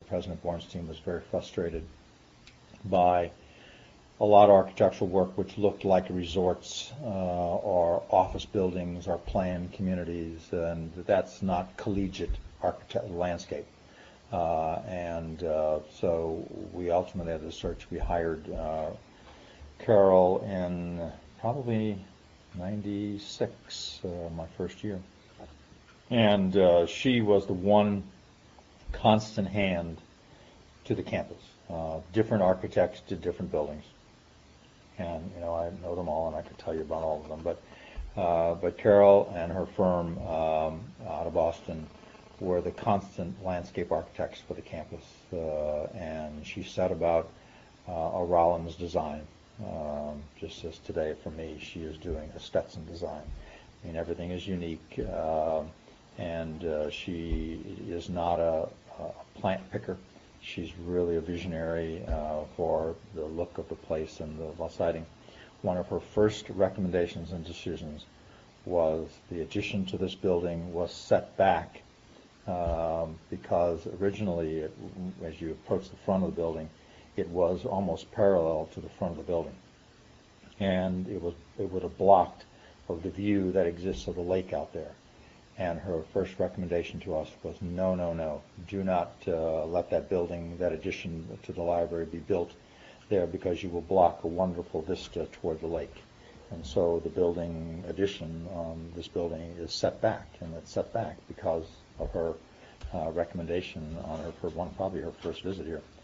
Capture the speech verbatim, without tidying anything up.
President Bornstein was very frustrated by a lot of architectural work which looked like resorts uh, or office buildings or planned communities, and that's not collegiate architect landscape. Uh, and uh, so we ultimately had the search. We hired uh, Carol in probably ninety-six, uh, my first year. And uh, she was the one constant hand to the campus. Uh, different architects did different buildings. And, you know, I know them all and I could tell you about all of them. But, uh, but Carol and her firm um, out of Boston were the constant landscape architects for the campus. Uh, and she set about uh, a Rollins design. Um, just as today for me, she is doing a Stetson design. I mean, everything is unique. Uh, and uh, she is not a, a plant picker. She's really a visionary uh, for the look of the place and the siding. One of her first recommendations and decisions was the addition to this building was set back um, because originally, it, as you approach the front of the building, it was almost parallel to the front of the building, and it was it would have blocked of the view that exists of the lake out there. And her first recommendation to us was, no, no, no, do not uh, let that building, that addition to the library be built there because you will block a wonderful vista toward the lake. And so the building addition on this building is set back, and it's set back because of her uh, recommendation on her, for one, probably her first visit here.